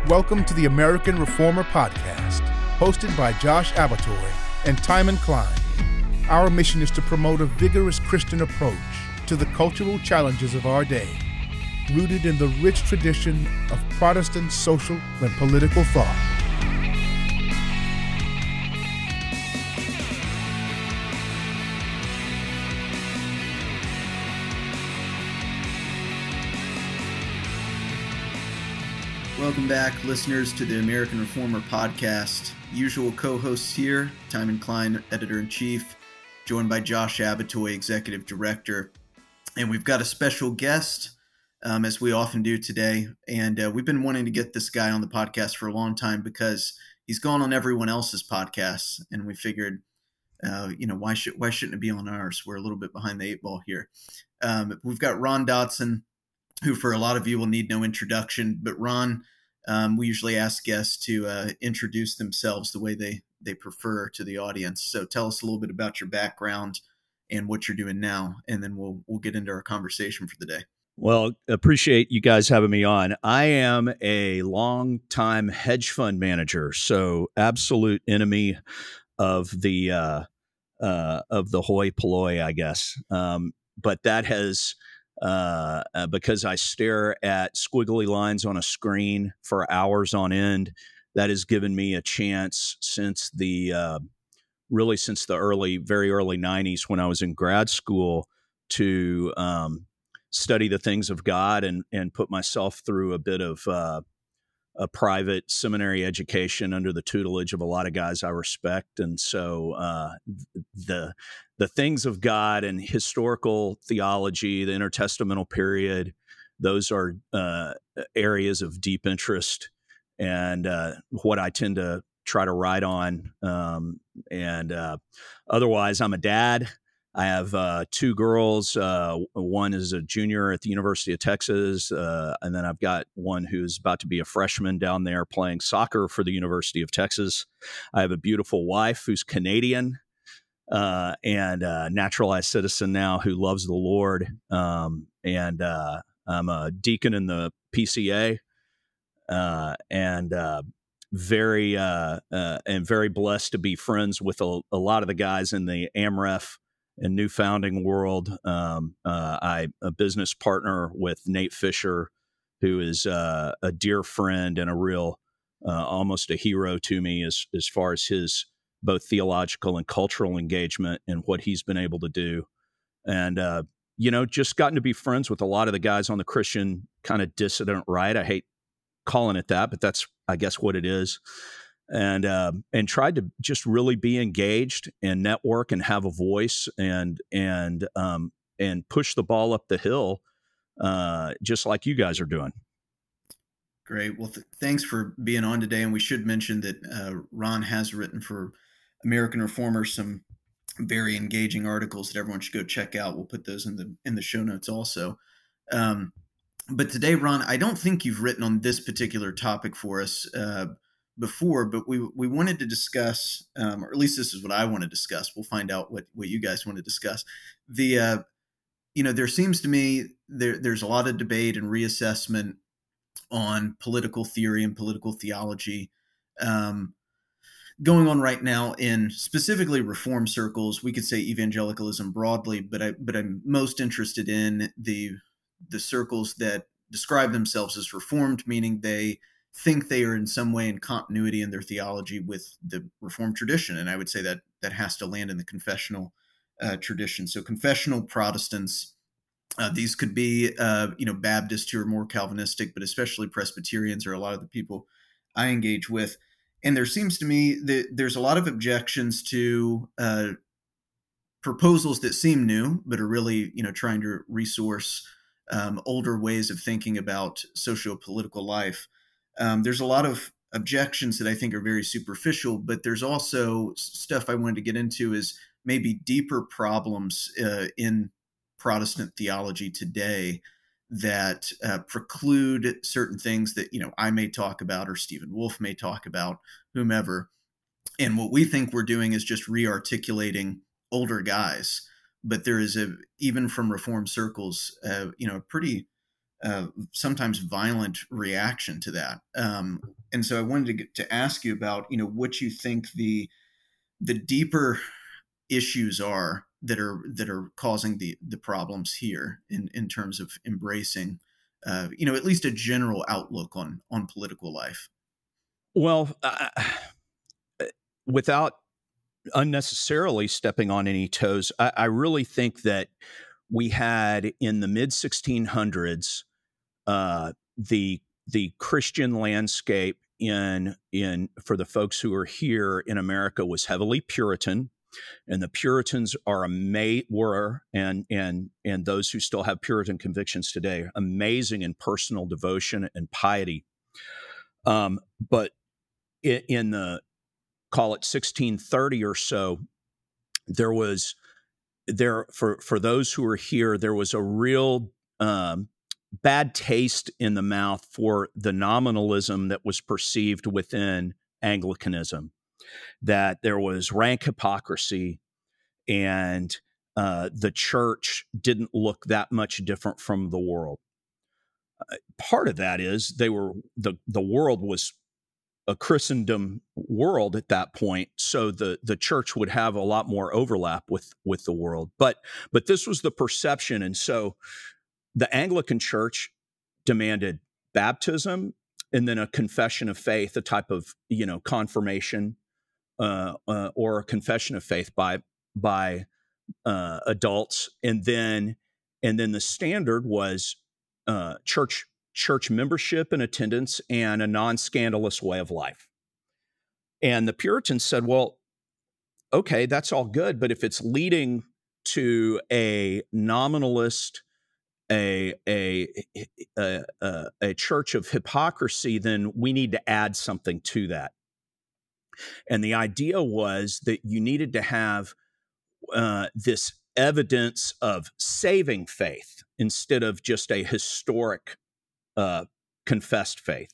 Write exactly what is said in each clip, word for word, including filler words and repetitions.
Welcome to the American Reformer Podcast, hosted by Josh Abatoy and Timon Klein. Our mission is to promote a vigorous Christian approach to the cultural challenges of our day, rooted in the rich tradition of Protestant social and political thought. Welcome back, listeners, to the American Reformer Podcast. Usual co-hosts here, Timon Klein, Editor-in-Chief, joined by Josh Abatoy, Executive Director. And we've got a special guest, um, as we often do today. And uh, we've been wanting to get this guy on the podcast for a long time because he's gone on everyone else's podcasts. And we figured, uh, you know, why, should, why shouldn't it be on ours? We're a little bit behind the eight ball here. Um, we've got Ron Dodson, who for a lot of you will need no introduction. But Ron, um, we usually ask guests to uh, introduce themselves the way they, they prefer to the audience. So tell us a little bit about your background and what you're doing now, and then we'll we'll get into our conversation for the day. Well, appreciate you guys having me on. I am a longtime hedge fund manager, so absolute enemy of the uh, uh, of the hoi polloi, I guess. Um, but that has uh, uh, because I stare at squiggly lines on a screen for hours on end. That has given me a chance since the uh, really since the early, very early nineties when I was in grad school to um, study the things of God and and put myself through a bit of uh, a private seminary education under the tutelage of a lot of guys I respect. And so uh, the the things of God and historical theology, the intertestamental period, those are uh, areas of deep interest and uh, what I tend to try to write on. Um, and uh, otherwise, I'm a dad. I have uh, two girls. Uh, one is a junior at the University of Texas, uh, and then I've got one who's about to be a freshman down there playing soccer for the University of Texas. I have a beautiful wife who's Canadian uh, and a naturalized citizen now who loves the Lord. Um, and uh, I'm a deacon in the P C A, uh, and uh, very uh, uh, and very blessed to be friends with a, a lot of the guys in the AmRef and New Founding world. Um, uh, I'm a business partner with Nate Fisher, who is uh, a dear friend and a real, uh, almost a hero to me as as far as his both theological and cultural engagement and what he's been able to do. And, uh, you know, just gotten to be friends with a lot of the guys on the Christian kind of dissident right. I hate calling it that, but that's, I guess, what it is. And uh, and tried to just really be engaged and network and have a voice and and um, and push the ball up the hill, uh, just like you guys are doing. Great. Well, th- thanks for being on today. And we should mention that uh, Ron has written for American Reformer some very engaging articles that everyone should go check out. We'll put those in the in the show notes also. Um, but today, Ron, I don't think you've written on this particular topic for us uh, before, but we we wanted to discuss, um, or at least this is what I want to discuss. We'll find out what, what you guys want to discuss. The, uh, you know, there seems to me there there's a lot of debate and reassessment on political theory and political theology um, going on right now in specifically reform circles. We could say evangelicalism broadly, but I but I'm most interested in the the circles that describe themselves as reformed, meaning they think they are in some way in continuity in their theology with the Reformed tradition. And I would say that that has to land in the confessional uh, tradition. So confessional Protestants, uh, these could be, uh, you know, Baptists who are more Calvinistic, but especially Presbyterians are a lot of the people I engage with. And there seems to me that there's a lot of objections to uh, proposals that seem new, but are really, you know, trying to resource um, older ways of thinking about socio-political life. Um, there's a lot of objections that I think are very superficial, but there's also stuff I wanted to get into is maybe deeper problems uh, in Protestant theology today that uh, preclude certain things that, you know, I may talk about or Stephen Wolfe may talk about, whomever. And what we think we're doing is just re-articulating older guys. But there is a, even from Reformed circles, uh, you know, a pretty uh, sometimes violent reaction to that. Um, and so I wanted to get, to ask you about, you know, what you think the the deeper issues are that are that are causing the the problems here in in terms of embracing, uh, you know, at least a general outlook on on political life. Well, uh, without unnecessarily stepping on any toes, I, I really think that we had in the mid sixteen hundreds uh, the the Christian landscape in in for the folks who are here in America was heavily Puritan, and the Puritans are ama- were and and and those who still have Puritan convictions today amazing in personal devotion and piety. Um, but in, in the call it sixteen thirty or so, there was there for for those who are here, there was a real um, bad taste in the mouth for the nominalism that was perceived within Anglicanism, that there was rank hypocrisy, and uh, the church didn't look that much different from the world. Uh, part of that is they were the the world was a Christendom world at that point, so the the church would have a lot more overlap with with the world. But but this was the perception, and so the Anglican Church demanded baptism and then a confession of faith, a type of you know confirmation uh, uh, or a confession of faith by by uh, adults, and then and then the standard was uh, church church membership and attendance and a non-scandalous way of life. And the Puritans said, well, okay, that's all good, but if it's leading to a nominalist, a a a, a, a church of hypocrisy, then we need to add something to that. And the idea was that you needed to have uh, this evidence of saving faith instead of just a historic uh, confessed faith.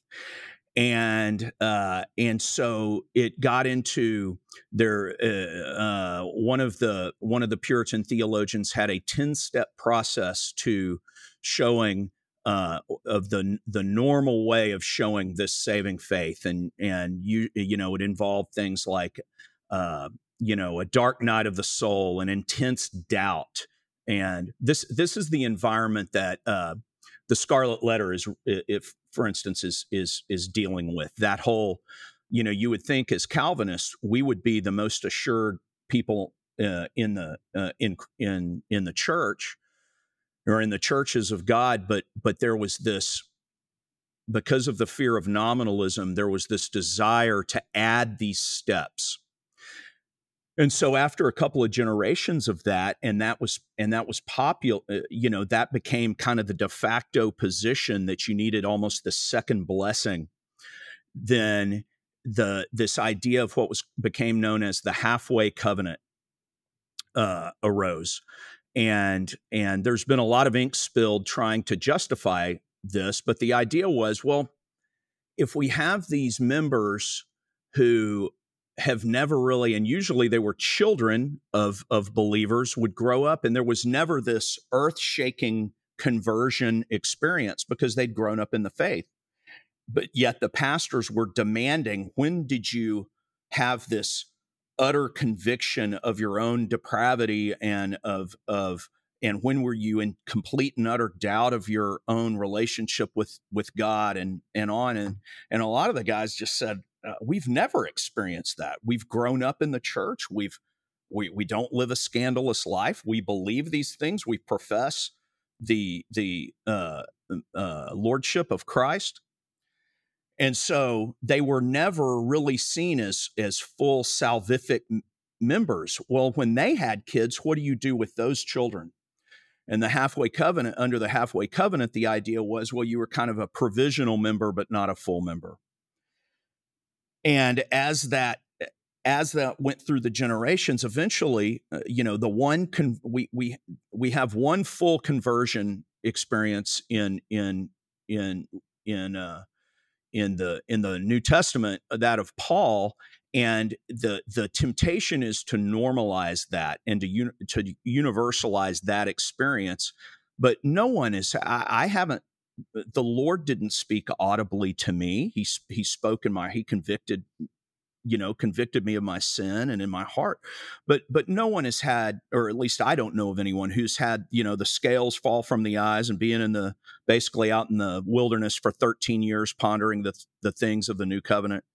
And uh, and so it got into there. Uh, uh, one of the one of the Puritan theologians had a ten-step process to showing uh, of the the normal way of showing this saving faith, and and you you know it involved things like uh, you know a dark night of the soul, and intense doubt, and this this is the environment that uh, the Scarlet Letter is, if for instance, is is is dealing with. That whole, you know, you would think as Calvinists we would be the most assured people uh, in the uh, in in in the church or in the churches of God, but but there was this, because of the fear of nominalism, there was this desire to add these steps. And so after a couple of generations of that, and that was and that was popular, you know, that became kind of the de facto position that you needed almost the second blessing. Then the this idea of what was became known as the halfway covenant uh, arose, and and there's been a lot of ink spilled trying to justify this, but the idea was, well, if we have these members who have never really, and usually they were children of of believers, would grow up, and there was never this earth-shaking conversion experience because they'd grown up in the faith. But yet the pastors were demanding, when did you have this utter conviction of your own depravity and of of and when were you in complete and utter doubt of your own relationship with with God, and and on and and a lot of the guys just said, Uh, we've never experienced that. We've grown up in the church. We've we we don't live a scandalous life. We believe these things. We profess the the uh, uh, lordship of Christ, and so they were never really seen as as full salvific m- members. Well, when they had kids, what do you do with those children? And the halfway covenant, under the halfway covenant, the idea was, well, you were kind of a provisional member, but not a full member. And as that as that went through the generations, eventually, uh, you know, the one con- we we we have one full conversion experience in in in in uh, in the in the New Testament, that of Paul, and the the temptation is to normalize that and to un- to universalize that experience. But no one is. I, I haven't. the Lord didn't speak audibly to me. He he spoke in my he convicted you know, convicted me of my sin and in my heart. But but no one has had, or at least I don't know of anyone who's had, you know, the scales fall from the eyes and being in the, basically out in the wilderness for thirteen years, pondering the the things of the new covenant.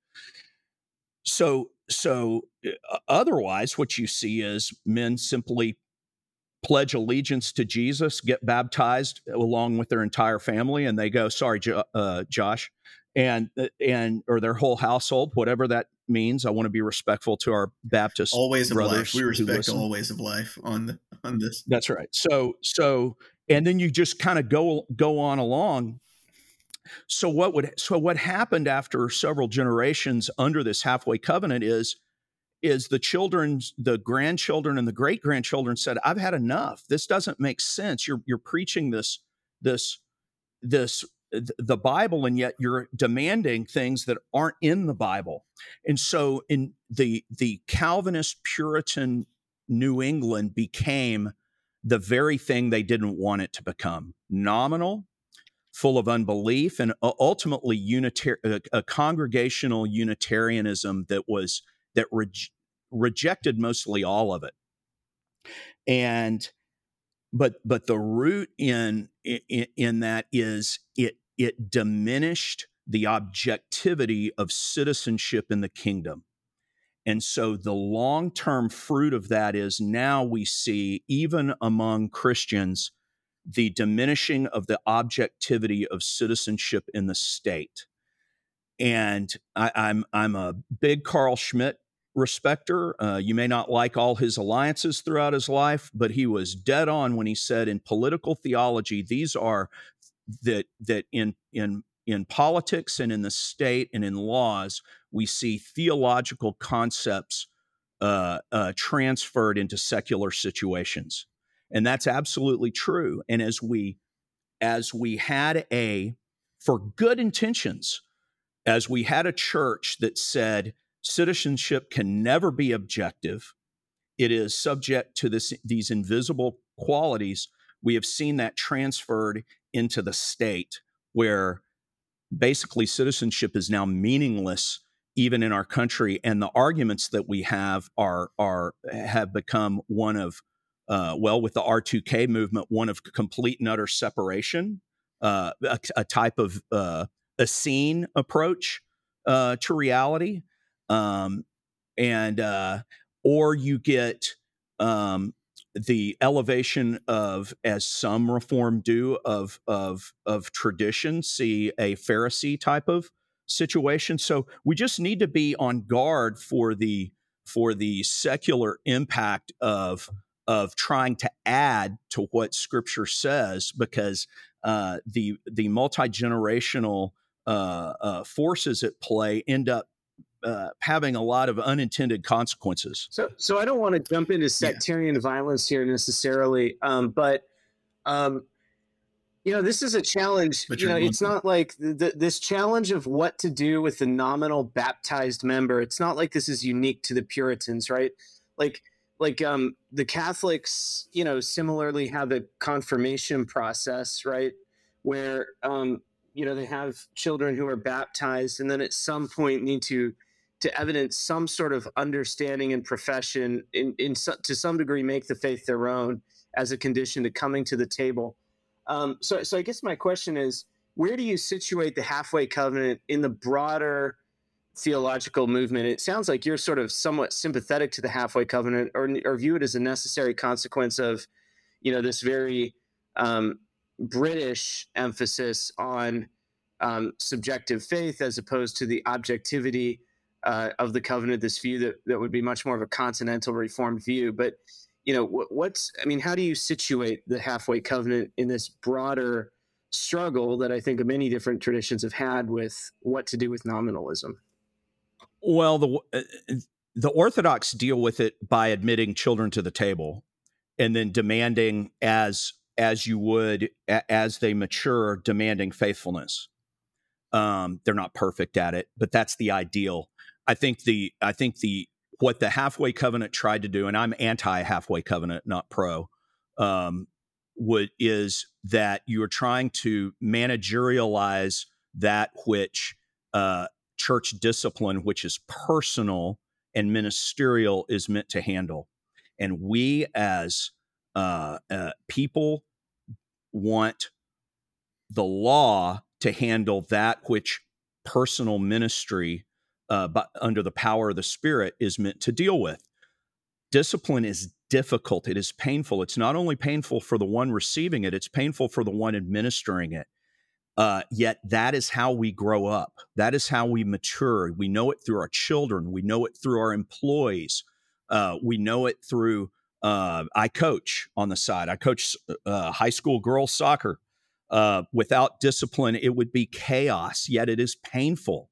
So, so uh, otherwise what you see is men simply pledge allegiance to Jesus, get baptized along with their entire family, and they go, sorry, jo- uh, Josh, and and or their whole household, whatever that means. I want to be respectful to our Baptist all ways of brothers. life. We who respect listen. all ways of life on the on this. That's right. So so and then you just kind of go go on along. So what would so what happened after several generations under this halfway covenant is is the children, the grandchildren and the great grandchildren said, I've had enough. This doesn't make sense. You're you're preaching this this this the Bible, and yet you're demanding things that aren't in the Bible. And so in the the Calvinist Puritan New England became the very thing they didn't want it to become: nominal, full of unbelief, and ultimately unitar- a, a congregational Unitarianism that was that re- rejected mostly all of it. And but but the root in, in in that is it it diminished the objectivity of citizenship in the kingdom. And so the long-term fruit of that is now we see, even among Christians, the diminishing of the objectivity of citizenship in the state. And I, I'm I'm a big Carl Schmitt respecter. Uh, you may not like all his alliances throughout his life, but he was dead on when he said in political theology, these are that that in in in politics and in the state and in laws, we see theological concepts uh, uh, transferred into secular situations. And that's absolutely true. And as we as we had a, for good intentions, as we had a church that said citizenship can never be objective, it is subject to this, these invisible qualities, we have seen that transferred into the state, where basically citizenship is now meaningless even in our country. And the arguments that we have are, are have become one of, uh, well, with the R two K movement, one of complete and utter separation, uh, a, a type of uh, Essene approach uh, to reality. Um, and uh, or you get um, the elevation of, as some reform do, of of of tradition, see a Pharisee type of situation. So we just need to be on guard for the for the secular impact of of trying to add to what Scripture says, because uh, the the multi-generational uh, uh, forces at play end up Uh, having a lot of unintended consequences. So, so I don't want to jump into sectarian yeah. violence here necessarily, um, but um, you know, this is a challenge. But you know, it's not like the, this challenge of what to do with the nominal baptized member. It's not like this is unique to the Puritans, right? Like, like um, the Catholics, you know, similarly have a confirmation process, right, where um, you know, they have children who are baptized, and then at some point need to to evidence some sort of understanding and profession, in, in to some degree make the faith their own as a condition to coming to the table. Um, so, so I guess my question is, where do you situate the halfway covenant in the broader theological movement? It sounds like you're sort of somewhat sympathetic to the halfway covenant, or, or view it as a necessary consequence of, you know, this very um, British emphasis on um, subjective faith as opposed to the objectivity Uh, of the covenant, this view that, that would be much more of a continental reformed view. But, you know, what, what's, I mean, how do you situate the halfway covenant in this broader struggle that I think many different traditions have had with what to do with nominalism? Well, the uh, the Orthodox deal with it by admitting children to the table and then demanding, as as you would, a, as they mature, demanding faithfulness. Um, they're not perfect at it, but that's the ideal. I think the I think the what the halfway covenant tried to do, and I'm anti halfway covenant, not pro, um, would is that you are trying to managerialize that which uh, church discipline, which is personal and ministerial, is meant to handle. And we as uh, uh, people want the law to handle that which personal ministry uh, but under the power of the Spirit is meant to deal with. Discipline is difficult. It is painful. It's not only painful for the one receiving it, it's painful for the one administering it. Uh, yet that is how we grow up. That is how we mature. We know it through our children. We know it through our employees. Uh, we know it through, uh, I coach on the side. I coach uh, high school girls soccer. Uh, without discipline, it would be chaos, yet it is painful.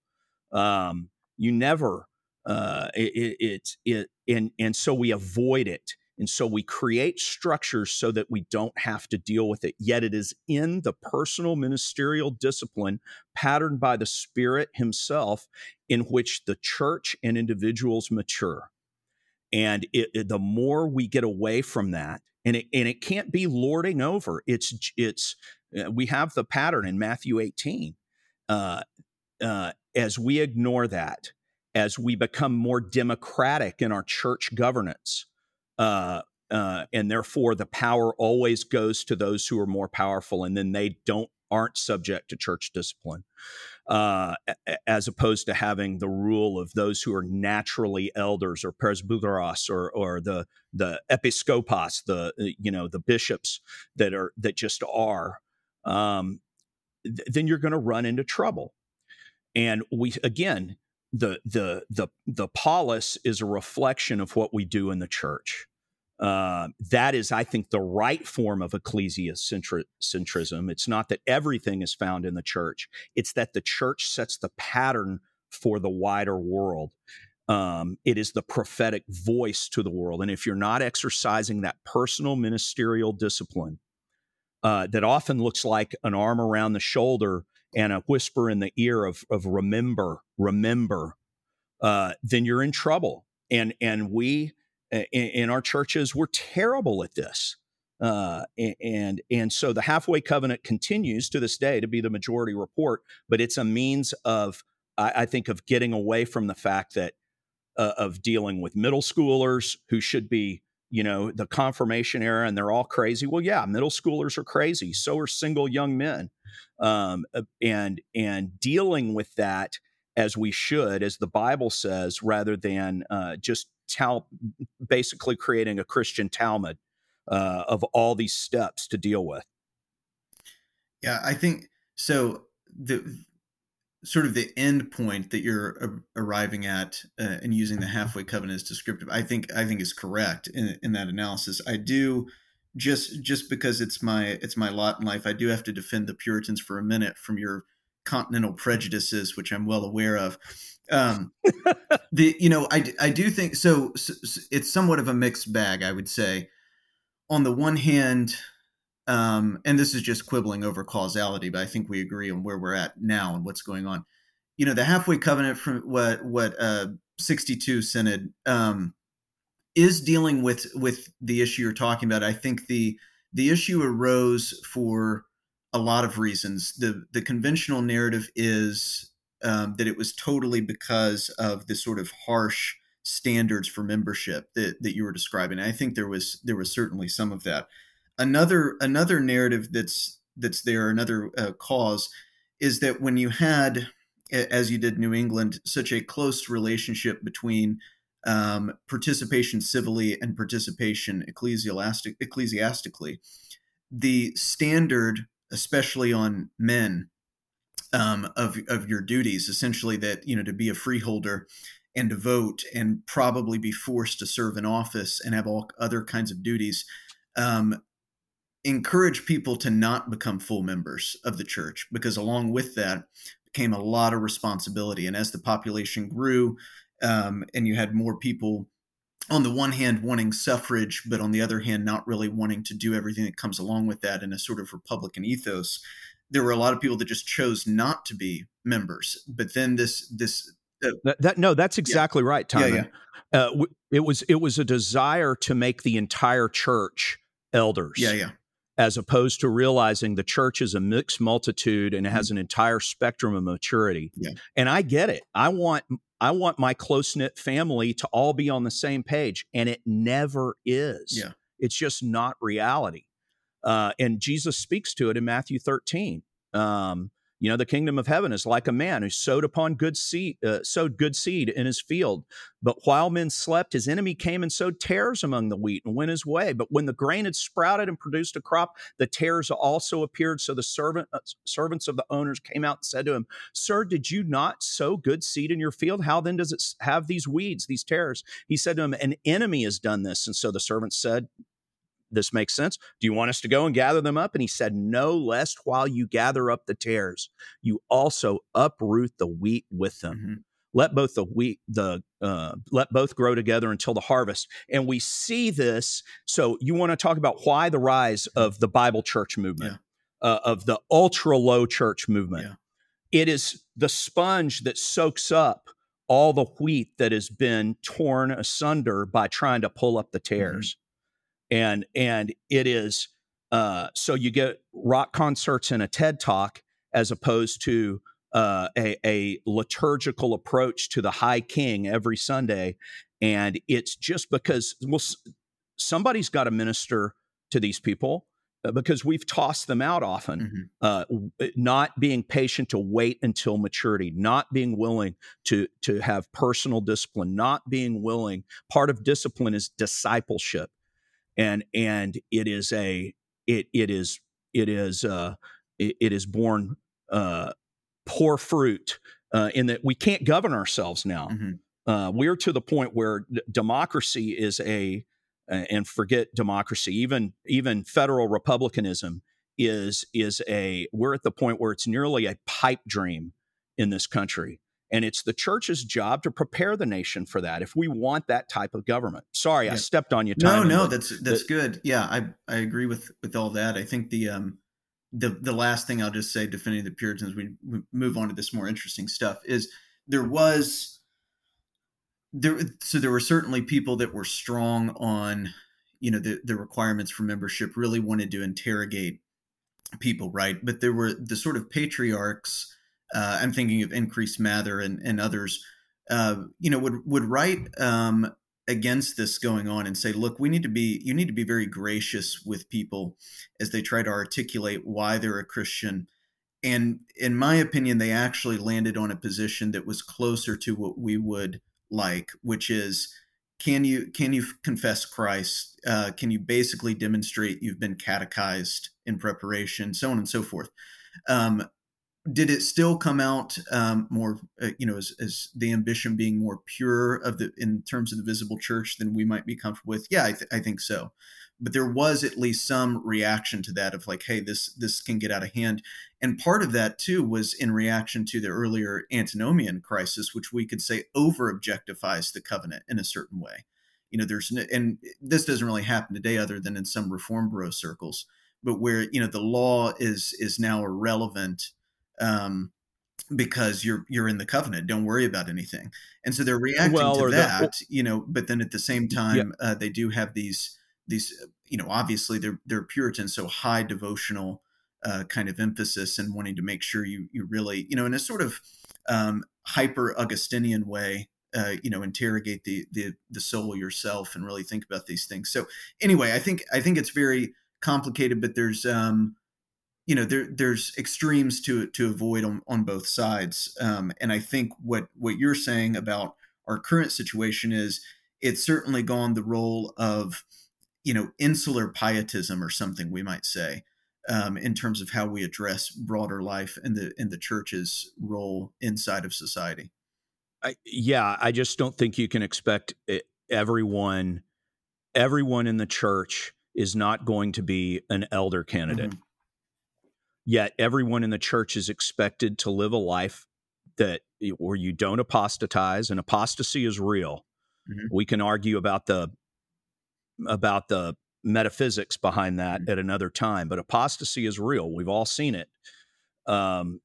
Um, you never, uh, it, it, it, and, and so we avoid it. And so we create structures so that we don't have to deal with it. Yet it is in the personal ministerial discipline patterned by the Spirit himself in which the church and individuals mature. And it, it, the more we get away from that, and it, and it can't be lording over. It's, it's, uh, we have the pattern in Matthew eighteen. Uh, uh, as we ignore that, as we become more democratic in our church governance, Uh, uh, and therefore the power always goes to those who are more powerful, and then they don't aren't subject to church discipline, uh, as opposed to having the rule of those who are naturally elders or presbyteros or or the the episkopos, the you know the bishops that are that just are. Um, th- then you're going to run into trouble, and we again. The the the the polis is a reflection of what we do in the church. Uh, that is, I think, the right form of ecclesiocentrism. It's not that everything is found in the church. It's that the church sets the pattern for the wider world. Um, it is the prophetic voice to the world. And if you're not exercising that personal ministerial discipline, uh, that often looks like an arm around the shoulder and a whisper in the ear of, of remember, remember, uh, then you're in trouble. And and we in, in our churches, we're terrible at this. Uh, and and so the halfway covenant continues to this day to be the majority report, but it's a means of, I, I think, of getting away from the fact that uh, of dealing with middle schoolers who should be, you know, the confirmation era, and they're all crazy. Well, yeah, middle schoolers are crazy. So are single young men. Um, and and dealing with that as we should, as the Bible says, rather than uh, just tal- basically creating a Christian Talmud uh, of all these steps to deal with. Yeah, I think so. The sort of the end point that you're uh, arriving at uh, and using the halfway covenant as descriptive, I think I think is correct in, in that analysis. I do. Just just because it's my it's my lot in life, I do have to defend the Puritans for a minute from your continental prejudices, which I'm well aware of. Um, the you know I, I do think so, so. It's somewhat of a mixed bag, I would say. On the one hand, um, and this is just quibbling over causality, but I think we agree on where we're at now and what's going on. You know, the halfway covenant from what what uh, sixty-two Synod. Um, is dealing with with the issue you're talking about. I think the the issue arose for a lot of reasons. The the conventional narrative is um, that it was totally because of the sort of harsh standards for membership that, that you were describing. And I think there was there was certainly some of that. Another another narrative that's that's there, another uh, cause, is that when you had, as you did in New England, such a close relationship between Um, participation civilly and participation ecclesiastic, ecclesiastically, the standard, especially on men, um, of of your duties, essentially that, you know, to be a freeholder and to vote and probably be forced to serve in office and have all other kinds of duties, um, encourage people to not become full members of the church, because along with that came a lot of responsibility. And as the population grew, Um, and you had more people, on the one hand, wanting suffrage, but on the other hand, not really wanting to do everything that comes along with that in a sort of Republican ethos. There were a lot of people that just chose not to be members. But then this, this uh, that, that no, that's exactly yeah. right, Timon. Yeah, yeah. Uh, it was it was a desire to make the entire church elders. Yeah, yeah. as opposed to realizing the church is a mixed multitude and it has an entire spectrum of maturity. Yeah. And I get it. I want I want my close-knit family to all be on the same page, and it never is. Yeah. It's just not reality. Uh, and Jesus speaks to it in Matthew thirteen. Um, you know, the kingdom of heaven is like a man who sowed upon good seed, uh, sowed good seed in his field. But while men slept, his enemy came and sowed tares among the wheat and went his way. But when the grain had sprouted and produced a crop, the tares also appeared. So the servant uh, servants of the owners came out and said to him, "Sir, did you not sow good seed in your field? How then does it have these weeds, these tares?" He said to him, "An enemy has done this." And so the servant said, "This makes sense. Do you want us to go and gather them up?" And he said, "No, lest while you gather up the tares, you also uproot the wheat with them. Mm-hmm. Let both the wheat, the uh, let both grow together until the harvest." And we see this. So you want to talk about why the rise of the Bible church movement, yeah. uh, of the ultra low church movement. Yeah. It is the sponge that soaks up all the wheat that has been torn asunder by trying to pull up the tares. Mm-hmm. And and it is, uh, so you get rock concerts and a TED Talk as opposed to uh, a, a liturgical approach to the high king every Sunday. And it's just because, well, somebody's got to minister to these people because we've tossed them out often, mm-hmm. uh, not being patient to wait until maturity, not being willing to, to have personal discipline, not being willing. Part of discipline is discipleship. And and it is a it it is it is uh, it, it is born uh, poor fruit uh, in that we can't govern ourselves now. Mm-hmm. Uh, we're to the point where d- democracy is a uh, and forget democracy, even even federal republicanism is is a we're at the point where it's nearly a pipe dream in this country. And it's the church's job to prepare the nation for that if we want that type of government. Sorry, yeah. I stepped on you. No, no, that's that's the, good. Yeah, I I agree with with all that. I think the um the the last thing I'll just say, defending the Puritans, we, we move on to this more interesting stuff, is there was there so there were certainly people that were strong on, you know, the the requirements for membership, really wanted to interrogate people, right? But there were the sort of patriarchs. Uh, I'm thinking of Increase Mather and, and others, uh, you know, would would write um, against this going on and say, look, we need to be, you need to be very gracious with people as they try to articulate why they're a Christian. And in my opinion, they actually landed on a position that was closer to what we would like, which is, can you can you confess Christ? Uh, can you basically demonstrate you've been catechized in preparation, so on and so forth. Um, Did it still come out um, more, uh, you know, as, as the ambition being more pure of the in terms of the visible church than we might be comfortable with? Yeah, I, th- I think so. But there was at least some reaction to that of like, hey, this this can get out of hand. And part of that, too, was in reaction to the earlier antinomian crisis, which we could say over objectifies the covenant in a certain way. You know, there's and this doesn't really happen today other than in some Reform Bureau circles, but where, you know, the law is is now irrelevant. Um, because you're you're in the covenant, don't worry about anything, and so they're reacting well, to that, the, you know. But then at the same time, yeah. uh, they do have these these, you know, obviously they're they're Puritans, so high devotional uh, kind of emphasis and wanting to make sure you you really, you know, in a sort of um, hyper Augustinian way, uh, you know, interrogate the the the soul yourself and really think about these things. So anyway, I think I think it's very complicated, but there's um, you know, there, there's extremes to to avoid on, on both sides. Um, and I think what, what you're saying about our current situation is it's certainly gone the role of, you know, insular pietism or something we might say, um, in terms of how we address broader life and the, and the church's role inside of society. I, yeah, I just don't think you can expect everyone, everyone in the church is not going to be an elder candidate. Mm-hmm. Yet everyone in the church is expected to live a life that where you don't apostatize, and apostasy is real. Mm-hmm. We can argue about the about the metaphysics behind that mm-hmm. at another time, but apostasy is real. We've all seen it. Um,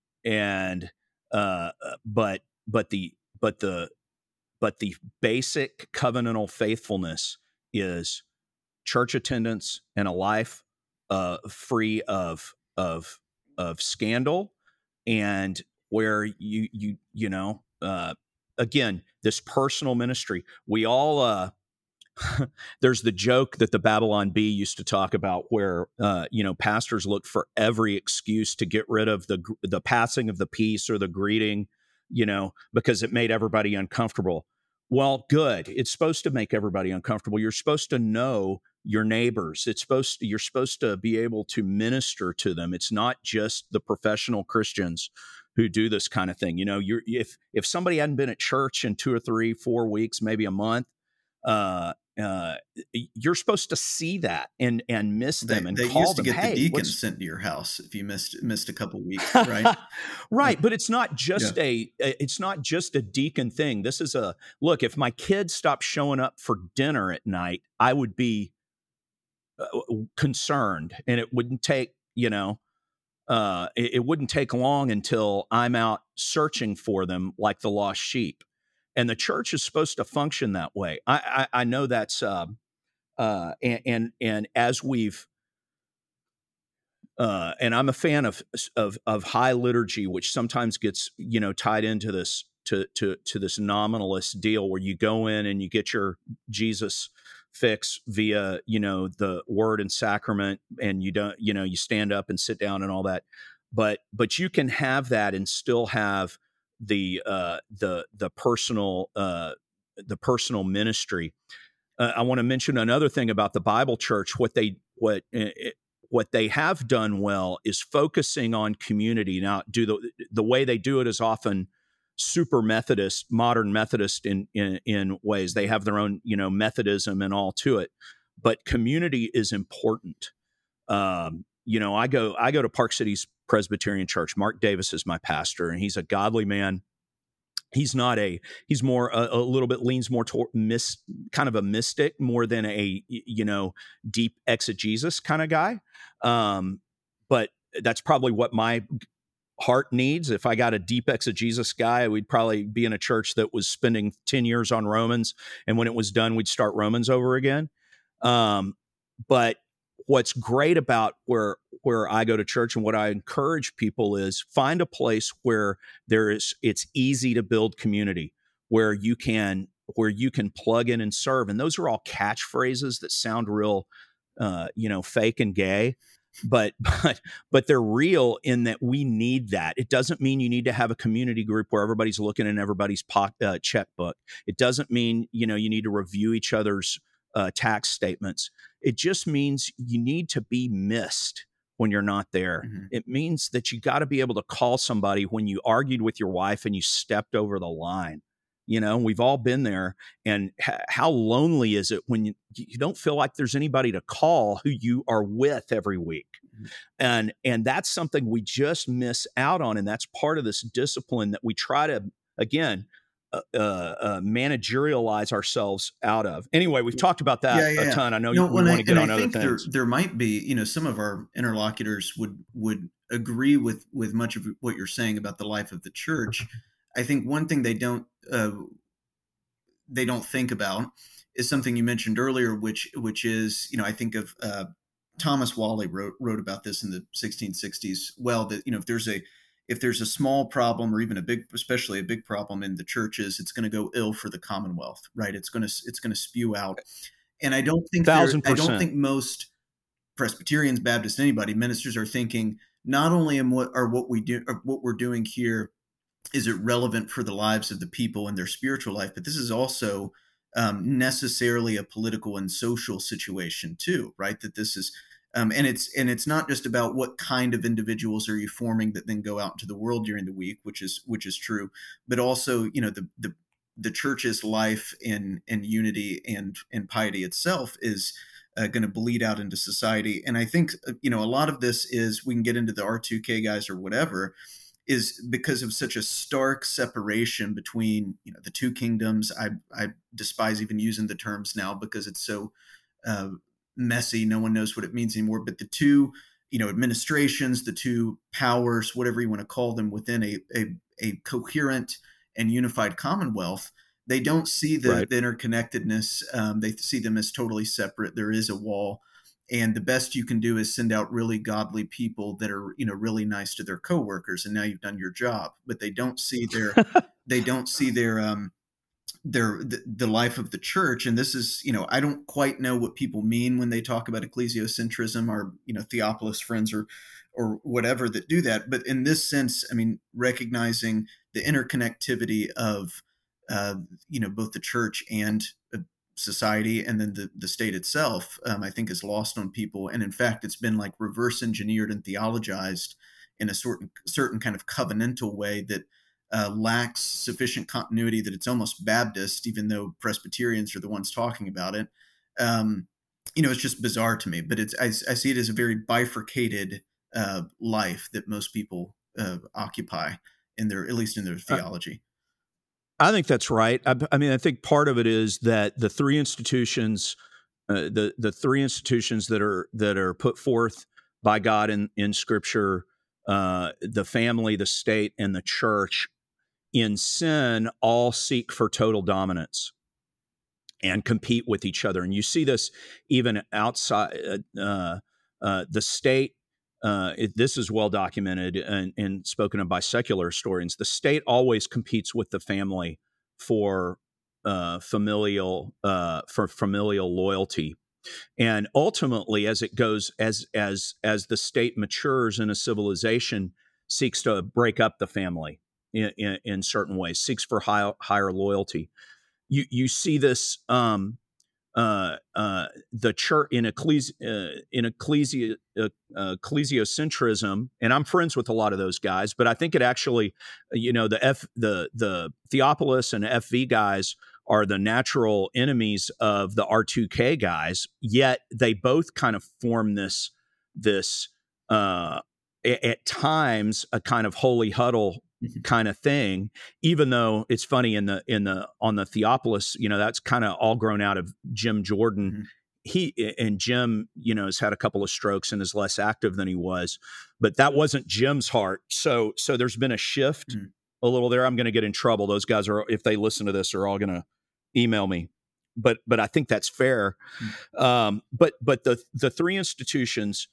and uh, but but the but the but the basic covenantal faithfulness is church attendance and a life uh, free of of of scandal, and where you you you know uh, again, this personal ministry. We all uh, there's the joke that the Babylon Bee used to talk about, where uh, you know pastors look for every excuse to get rid of the the passing of the peace or the greeting, you know, because it made everybody uncomfortable. Well, good. It's supposed to make everybody uncomfortable. You're supposed to know your neighbors. It's supposed to, you're supposed to be able to minister to them. It's not just the professional Christians who do this kind of thing. You know, you're if if somebody hadn't been at church in two or three, four weeks, maybe a month, uh, uh, you're supposed to see that and and miss them they, and they call used them. to get Hey, the deacons what's... sent to your house if you missed missed a couple weeks, right? Right, but it's not just Yeah. a it's not just a deacon thing. This is a look. If my kids stopped showing up for dinner at night, I would be uh, concerned, and it wouldn't take you know uh, it, it wouldn't take long until I'm out searching for them like the lost sheep. And the church is supposed to function that way. I I, I know that's uh, uh, and, and and as we've uh, and I'm a fan of of of high liturgy, which sometimes gets you know tied into this to to to this nominalist deal where you go in and you get your Jesus fix via you know the word and sacrament, and you don't you know you stand up and sit down and all that, but but you can have that and still have the uh, the the personal uh, the personal ministry. Uh, I want to mention another thing about the Bible Church. What they what it, what they have done well is focusing on community. Now, do the the way they do it is often super Methodist, modern Methodist in in, in ways. They have their own you know Methodism and all to it, but community is important. Um, you know, I go I go to Park City's Presbyterian Church. Mark Davis is my pastor, and he's a godly man. He's not a, he's more, a, a little bit leans more toward mis, kind of a mystic more than a, you know, deep exegesis kind of guy. Um, but that's probably what my heart needs. If I got a deep exegesis guy, we'd probably be in a church that was spending ten years on Romans. And when it was done, we'd start Romans over again. Um, but what's great about where where I go to church and what I encourage people is find a place where there is it's easy to build community, where you can where you can plug in and serve. And those are all catchphrases that sound real, uh, you know, fake and gay, but but but they're real in that we need that. It doesn't mean you need to have a community group where everybody's looking in everybody's po- uh, checkbook. It doesn't mean you know you need to review each other's uh, tax statements. It just means you need to be missed when you're not there. Mm-hmm. It means that you got to be able to call somebody when you argued with your wife and you stepped over the line. You know, we've all been there. And h- how lonely is it when you, you don't feel like there's anybody to call who you are with every week? Mm-hmm. And and that's something we just miss out on. And that's part of this discipline that we try to, again, Uh, uh, managerialize ourselves out of. Anyway, we've talked about that yeah, yeah, a ton. I know no, you want to get on I other think things. There, there might be, you know, some of our interlocutors would would agree with with much of what you're saying about the life of the church. I think one thing they don't uh, they don't think about is something you mentioned earlier, which which is, you know, I think of uh, Thomas Wally wrote wrote about this in the sixteen sixties. Well, that you know, if there's a If there's a small problem or even a big, especially a big problem in the churches, it's going to go ill for the commonwealth, right? It's going to it's going to spew out, and I don't think Thousand I don't think most Presbyterians, Baptists, anybody, ministers are thinking not only am what are what we do or what we're doing here is it relevant for the lives of the people and their spiritual life, but this is also um, necessarily a political and social situation too, right? That this is. Um, and it's and it's not just about what kind of individuals are you forming that then go out into the world during the week, which is which is true, but also you know the the, the church's life in in unity and and piety itself is uh, going to bleed out into society. And I think you know a lot of this is we can get into the R two K guys or whatever is because of such a stark separation between you know the two kingdoms. I I despise even using the terms now because it's so. Uh, messy. No one knows what it means anymore, but the two, you know, administrations, the two powers, whatever you want to call them within a, a, a coherent and unified commonwealth, they don't see the, right. the interconnectedness. Um, they see them as totally separate. There is a wall. And the best you can do is send out really godly people that are, you know, really nice to their coworkers, and now you've done your job. But they don't see their, they don't see their, um, their the, the life of the church. And this is, you know, I don't quite know what people mean when they talk about ecclesiocentrism, or, you know, Theophilus friends or or whatever that do that. But in this sense, I mean, recognizing the interconnectivity of, uh, you know, both the church and uh, society, and then the, the state itself, um, I think is lost on people. And in fact, it's been like reverse engineered and theologized in a certain, certain kind of covenantal way that uh, lacks sufficient continuity, that it's almost Baptist, even though Presbyterians are the ones talking about it. Um, you know, it's just bizarre to me, but it's, I, I see it as a very bifurcated uh, life that most people uh, occupy in their, at least in their theology. I think that's right. I, I mean, I think part of it is that the three institutions, uh, the the three institutions that are that are put forth by God in in Scripture, uh, the family, the state, and the church, in sin, all seek for total dominance and compete with each other. And you see this even outside uh, uh, the state. Uh, it, this is well documented and, and spoken of by secular historians. The state always competes with the family for uh, familial uh, for familial loyalty, and ultimately, as it goes, as as as the state matures in a civilization, seeks to break up the family in, in, in certain ways, seeks for high, higher loyalty. You you see this. Um, Uh, uh, the church in ecclesi- uh, in ecclesi- uh, uh, ecclesiocentrism, and I'm friends with a lot of those guys, but I think it actually, you know, the F the the Theophilus and F V guys are the natural enemies of the R two K guys. Yet they both kind of form this this uh, at times a kind of holy huddle kind of thing, even though it's funny in the in the on the Theophilus, you know, that's kind of all grown out of Jim Jordan. Mm-hmm. He and Jim, you know, has had a couple of strokes and is less active than he was, but that wasn't Jim's heart. So so there's been a shift mm-hmm. a little there. I'm going to get in trouble. Those guys are, if they listen to this, are all going to email me. But but I think that's fair. Mm-hmm. Um, but but the the three institutions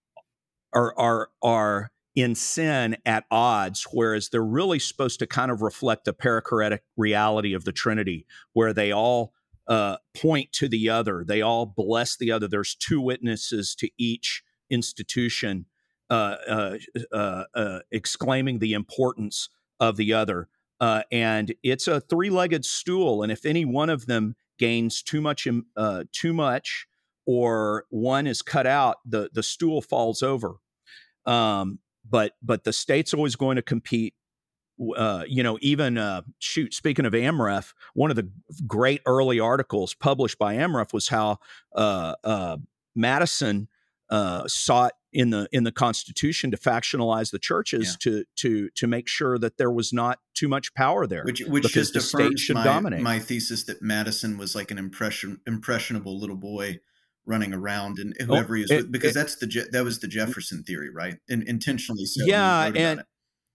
are are are in sin at odds, whereas they're really supposed to kind of reflect the perichoretic reality of the Trinity, where they all uh, point to the other. They all bless the other. There's two witnesses to each institution uh, uh, uh, uh, exclaiming the importance of the other. Uh, and it's a three-legged stool, and if any one of them gains too much, uh, too much, or one is cut out, the the stool falls over. Um, But but the state's always going to compete. Uh, you know, even uh, shoot. Speaking of Amref, one of the great early articles published by Amref was how uh, uh, Madison uh, sought in the in the Constitution to factionalize the churches yeah. to to to make sure that there was not too much power there, which which just affirms my, my thesis that Madison was like an impression impressionable little boy running around, and whoever oh, he is, it, because it, that's the that was the Jefferson theory, right? And intentionally so. Yeah, and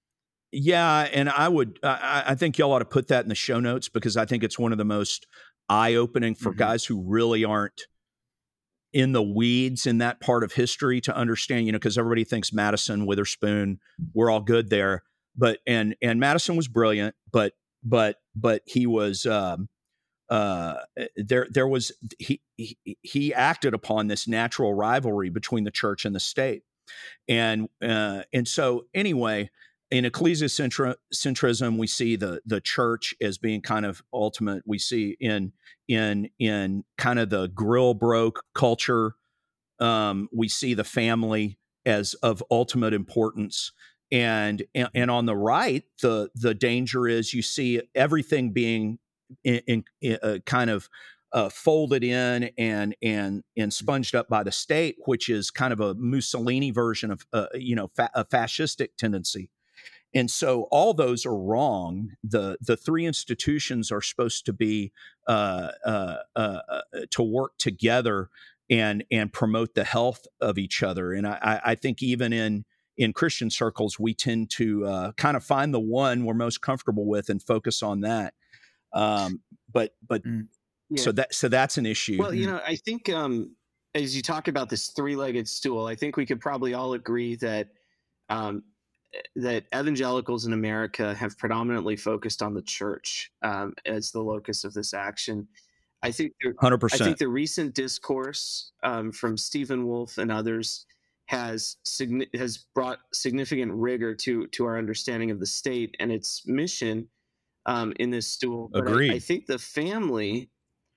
yeah, and I would I, I think y'all ought to put that in the show notes, because I think it's one of the most eye-opening for mm-hmm. guys who really aren't in the weeds in that part of history to understand. You know, because everybody thinks Madison, Witherspoon, we're all good there, but and and Madison was brilliant, but but but he was. Um, Uh, there, there was he, he he acted upon this natural rivalry between the church and the state, and uh, and so anyway, in ecclesiocentrism, we see the the church as being kind of ultimate. We see in in in kind of the grill broke culture, um, we see the family as of ultimate importance. And, and and on the right, the the danger is you see everything being in, in, in uh, kind of uh, folded in and and and sponged up by the state, which is kind of a Mussolini version of uh, you know fa- a fascistic tendency. And so all those are wrong. The the three institutions are supposed to be uh, uh, uh, to work together and and promote the health of each other. And I, I think even in in Christian circles, we tend to uh, kind of find the one we're most comfortable with and focus on that. Um, but but mm. yeah. so that so that's an issue. Well, you know, I think um, as you talk about this three-legged stool, I think we could probably all agree that um, that evangelicals in America have predominantly focused on the church um, as the locus of this action. I think the, one hundred I percent. think the recent discourse um, from Stephen Wolfe and others has signi- has brought significant rigor to to our understanding of the state and its mission um, in this stool. But I, I Agreed. think the family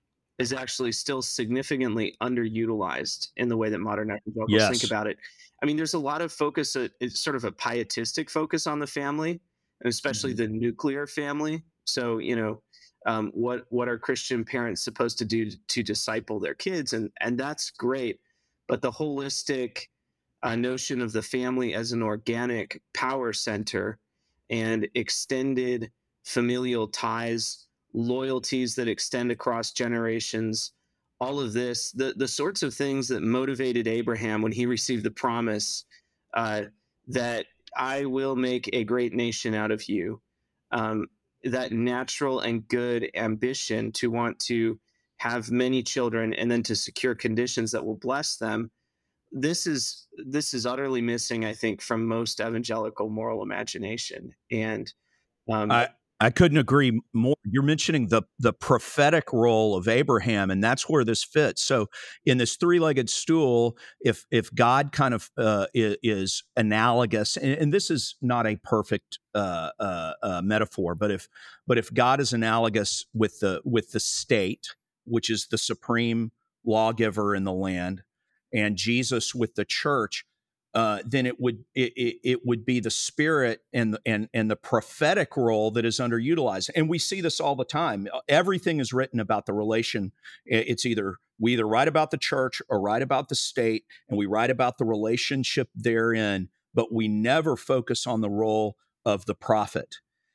is actually still significantly underutilized in the way that modern evangelicals think Yes. about it. I mean, there's a lot of focus, uh, it's sort of a pietistic focus on the family, and especially Mm-hmm. the nuclear family. So, you know, um, what what are Christian parents supposed to do to, to disciple their kids? And and that's great. But the holistic uh, notion of the family as an organic power center and extended familial ties, loyalties that extend across generations, all of this, the, the sorts of things that motivated Abraham when he received the promise uh, that I will make a great nation out of you. Um, that natural and good ambition to want to have many children and then to secure conditions that will bless them. This is this is utterly missing, I think, from most evangelical moral imagination. And um, I I couldn't agree more. You're mentioning the the prophetic role of Abraham, and that's where this fits. So, in this three-legged stool, if if God kind of uh, is, is analogous, and, and this is not a perfect uh, uh, uh, metaphor, but if but if God is analogous with the with the state, which is the supreme lawgiver in the land, and Jesus with the church, uh, then it would it, it, it would be the spirit and and and the prophetic role that is underutilized. And we see this all the time. Everything is written about the relation. It's either we either write about the church or write about the state, and we write about the relationship therein, but we never focus on the role of the prophet.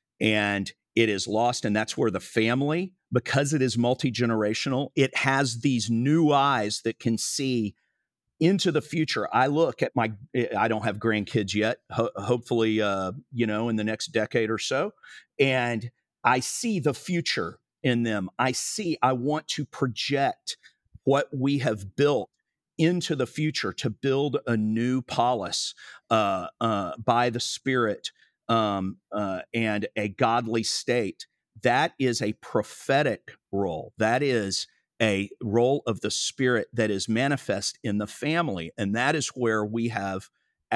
And it is lost, and that's where the family, because it is multi-generational, it has these new eyes that can see into the future. I look at my, I don't have grandkids yet, ho- hopefully, uh, you know, in the next decade or so. And I see the future in them. I see, I want to project what we have built into the future to build a new polis uh, uh, by the Spirit um, uh, and a godly state. That is a prophetic role. That is a role of the Spirit that is manifest in the family. And that is where we have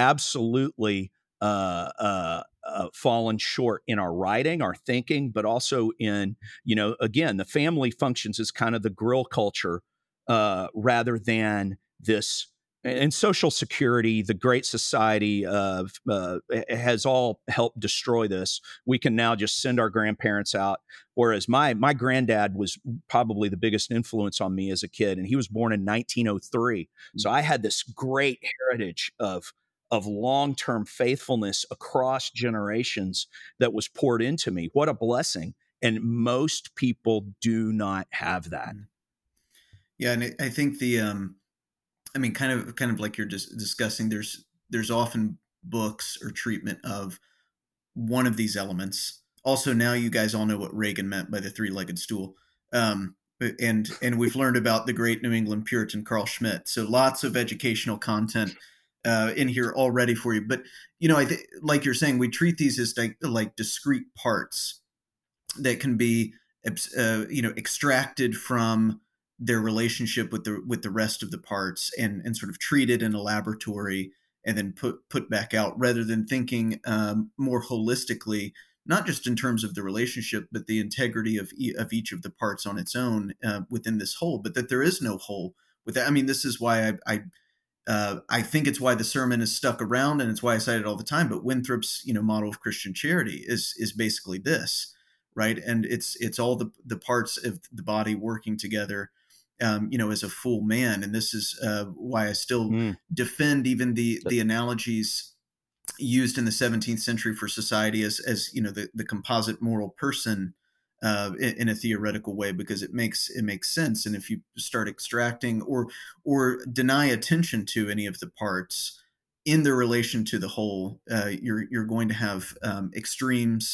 absolutely uh, uh, uh, fallen short in our writing, our thinking, but also in, you know, again, the family functions as kind of the grill culture uh, rather than this. And Social Security, the Great Society uh, uh, has all helped destroy this. We can now just send our grandparents out. Whereas my my granddad was probably the biggest influence on me as a kid, and he was born in nineteen oh three. So I had this great heritage of of long-term faithfulness across generations that was poured into me. What a blessing! And most people do not have that. Yeah, and I think the um, I mean, kind of, kind of like you're just discussing. There's, there's often books or treatment of one of these elements. Also, now you guys all know what Reagan meant by the three-legged stool, um, and and we've learned about the great New England Puritan Carl Schmitt. So lots of educational content uh, in here already for you. But you know, I th- like you're saying, we treat these as like, like discrete parts that can be, uh, you know, extracted from their relationship with the with the rest of the parts and and sort of treated in a laboratory and then put put back out, rather than thinking um, more holistically, not just in terms of the relationship, but the integrity of e- of each of the parts on its own uh, within this whole. But that there is no whole with that. I mean, this is why I I, uh, I think it's why the sermon is stuck around, and it's why I cite it all the time. But Winthrop's, you know, model of Christian charity is is basically this, right? And it's it's all the the parts of the body working together. Um, you know, as a full man. And this is uh, why I still mm. defend even the the analogies used in the seventeenth century for society as, as you know, the, the composite moral person uh, in, in a theoretical way, because it makes it makes sense. And if you start extracting or or deny attention to any of the parts in their relation to the whole, uh, you're you're going to have um, extremes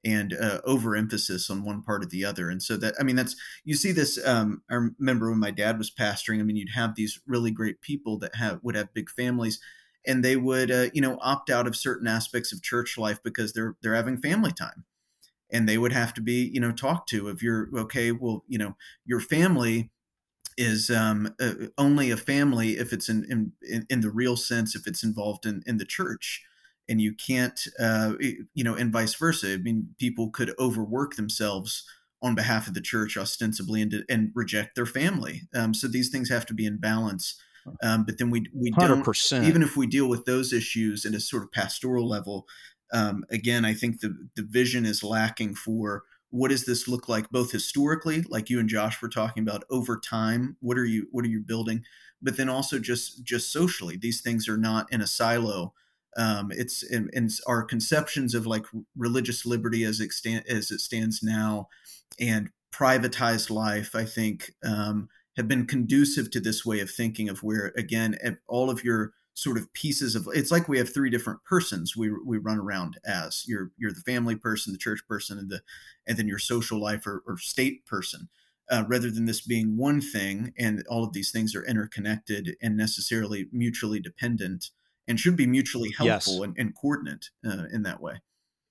and uh, overemphasis on one part or the other. And so that, I mean, that's, you see this, um, I remember when my dad was pastoring, I mean, you'd have these really great people that have, would have big families, and they would, uh, you know, opt out of certain aspects of church life because they're, they're having family time. And they would have to be, you know, talked to. If you're, okay, well, you know, your family is um, uh, only a family if it's in, in, in the real sense, if it's involved in, in the church. And you can't, uh, you know, and vice versa. I mean, people could overwork themselves on behalf of the church ostensibly and, and reject their family. Um, so these things have to be in balance. Um, but then we we don't, one hundred percent. Even if we deal with those issues at a sort of pastoral level, um, again, I think the, the vision is lacking for what does this look like both historically, like you and Josh were talking about, over time. What are you what are you building? But then also just just socially, these things are not in a silo. Um, it's in, in our conceptions of like religious liberty as it, stand, as it stands now and privatized life, I think, um, have been conducive to this way of thinking of where, again, all of your sort of pieces of, it's like we have three different persons we we run around as. You're you're the family person, the church person, and the and then your social life or, or state person, uh, rather than this being one thing, and all of these things are interconnected and necessarily mutually dependent, and should be mutually helpful yes. and, and coordinate uh, in that way.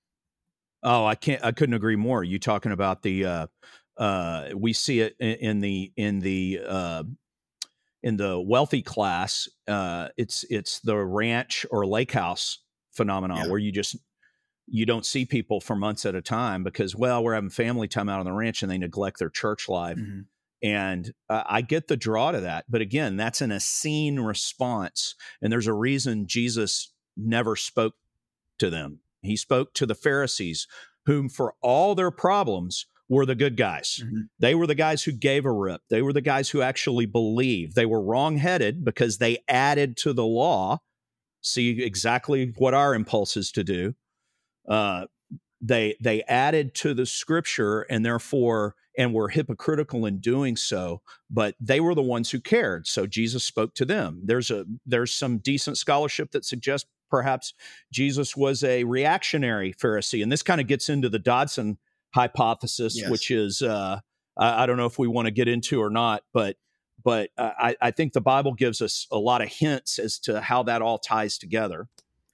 Oh, I can't. I couldn't agree more. You talking about the? Uh, uh, we see it in, in the in the uh, in the wealthy class. Uh, it's it's the ranch or lake house phenomenon yeah. where you just you don't see people for months at a time because well we're having family time out on the ranch and they neglect their church life. Mm-hmm. And uh, I get the draw to that. But again, that's an Essene response. And there's a reason Jesus never spoke to them. He spoke to the Pharisees, whom for all their problems were the good guys. Mm-hmm. They were the guys who gave a rip. They were the guys who actually believed. They were wrong-headed because they added to the law. See exactly what our impulse is to do. Uh, they they added to the scripture and therefore and were hypocritical in doing so, but they were the ones who cared. So Jesus spoke to them. There's a there's some decent scholarship that suggests perhaps Jesus was a reactionary Pharisee. And this kind of gets into the Dodson hypothesis, yes. which is, uh, I, I don't know if we want to get into or not, but but uh, I, I think the Bible gives us a lot of hints as to how that all ties together.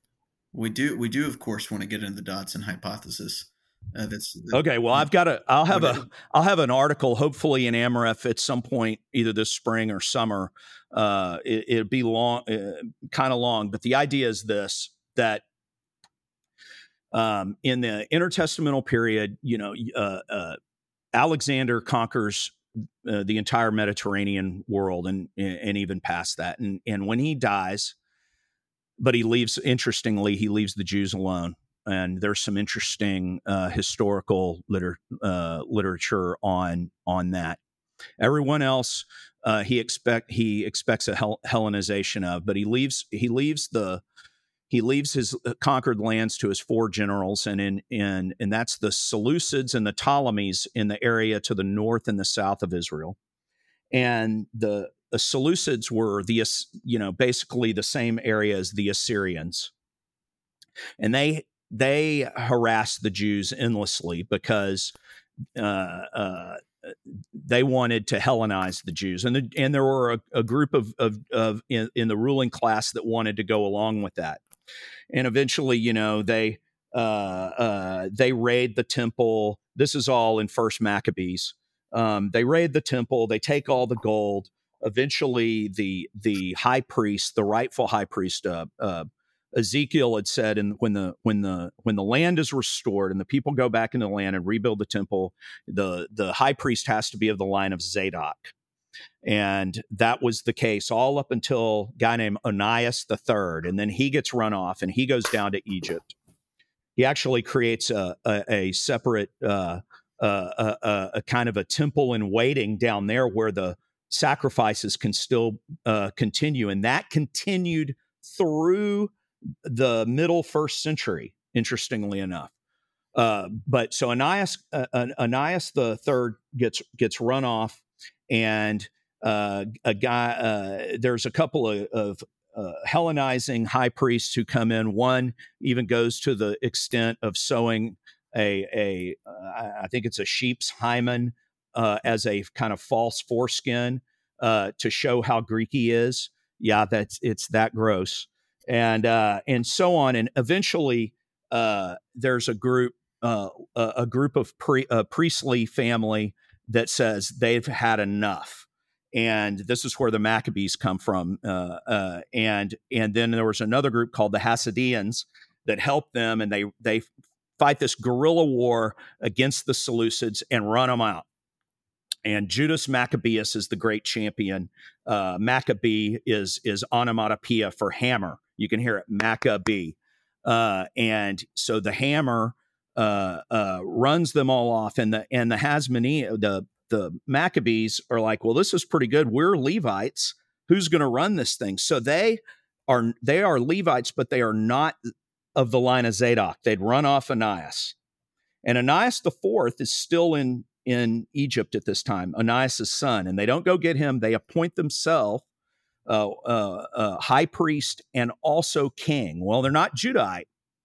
We do, we do, of course, want to get into the Dodson hypothesis. Uh, that's, that's okay. Well, I've got a. I'll have okay. a. I'll have an article, hopefully in Amref at some point, either this spring or summer. Uh, it, it'll be long, uh, kind of long, but the idea is this: that um, in the intertestamental period, you know, uh, uh, Alexander conquers uh, the entire Mediterranean world, and and even past that. And and when he dies. But he leaves, interestingly, he leaves the Jews alone. And there's some interesting uh, historical liter- uh, literature on on that. Everyone else, uh, he expect he expects a Hel- Hellenization of, but he leaves he leaves the he leaves his conquered lands to his four generals, and in in and that's the Seleucids and the Ptolemies in the area to the north and the south of Israel, and the The Seleucids were the, you know, basically the same area as the Assyrians, and they they harassed the Jews endlessly because uh, uh, they wanted to Hellenize the Jews, and the, and there were a, a group of of, of in, in the ruling class that wanted to go along with that, and eventually, you know, they uh, uh, they raid the temple. This is all in First Maccabees. Um, they raid the temple. They take all the gold. Eventually, the the high priest, the rightful high priest, uh, uh, Ezekiel had said, and when the when the when the land is restored and the people go back into the land and rebuild the temple, the the high priest has to be of the line of Zadok, and that was the case all up until a guy named Onias the Third, and then he gets run off and he goes down to Egypt. He actually creates a a, a separate uh, uh, a, a, a kind of a temple in waiting down there where the sacrifices can still uh, continue. And that continued through the middle first century, interestingly enough. Uh, but so Onias, uh, Onias the Third gets gets run off, and uh, a guy. Uh, there's a couple of, of uh, Hellenizing high priests who come in. One even goes to the extent of sowing a a uh, I think it's a sheep's hymen uh, as a kind of false foreskin uh, to show how Greek he is. Yeah, that's it's that gross, and uh, and so on, and eventually uh, there's a group uh, a, a group of pre, a priestly family that says they've had enough. And this is where the Maccabees come from. Uh, uh, and and then there was another group called the Hasidians that helped them, and they they fight this guerrilla war against the Seleucids and run them out. And Judas Maccabeus is the great champion. Uh, Maccabee is is onomatopoeia for hammer. You can hear it, Maccabee. Uh, and so the hammer uh, uh, runs them all off, and the and the Hasmonea, the the Maccabees are like, well, this is pretty good. We're Levites. Who's going to run this thing? So they are they are Levites, but they are not of the line of Zadok. They'd run off Onias. And Onias the fourth is still in, in Egypt at this time, Onias' son. And they don't go get him. They appoint themselves uh, uh, uh, high priest and also king. Well, they're not Judahite.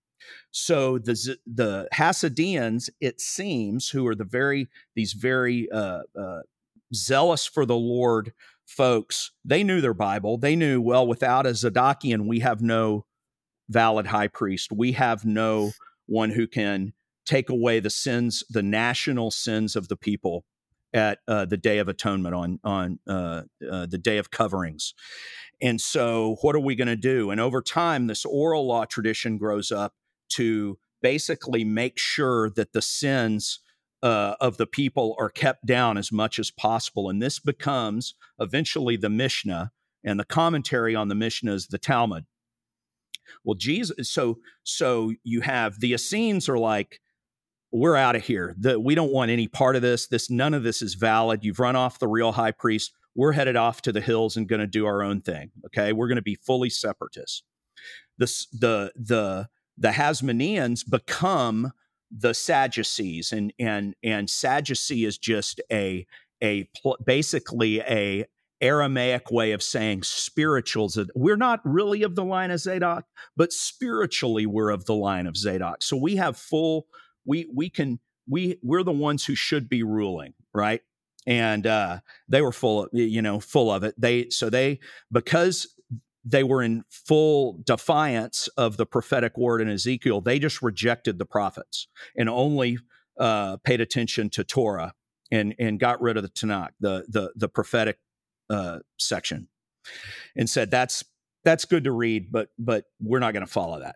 So the the Hasidians, it seems, who are the very these very uh, uh, zealous for the Lord folks, they knew their Bible. They knew, well, without a Zadokian, we have no valid high priest. We have no one who can take away the sins, the national sins of the people at uh, the Day of Atonement, on on uh, uh, the Day of Coverings. And so, what are we going to do? And over time, this oral law tradition grows up to basically make sure that the sins uh, of the people are kept down as much as possible. And this becomes eventually the Mishnah, and the commentary on the Mishnah is the Talmud. Well, Jesus, so so you have the Essenes are like, we're out of here. The, we don't want any part of this. This none of this is valid. You've run off the real high priest. We're headed off to the hills and going to do our own thing. Okay, we're going to be fully separatists. The the the the Hasmoneans become the Sadducees, and and and Sadducee is just a a basically a Aramaic way of saying spirituals. We're not really of the line of Zadok, but spiritually we're of the line of Zadok. So we have full. We we can we we're the ones who should be ruling, right? And uh, they were full of you know full of it. They so they because. They were in full defiance of the prophetic word in Ezekiel. They just rejected the prophets and only uh, paid attention to Torah and and got rid of the Tanakh, the the the prophetic uh, section, and said that's that's good to read, but but we're not going to follow that.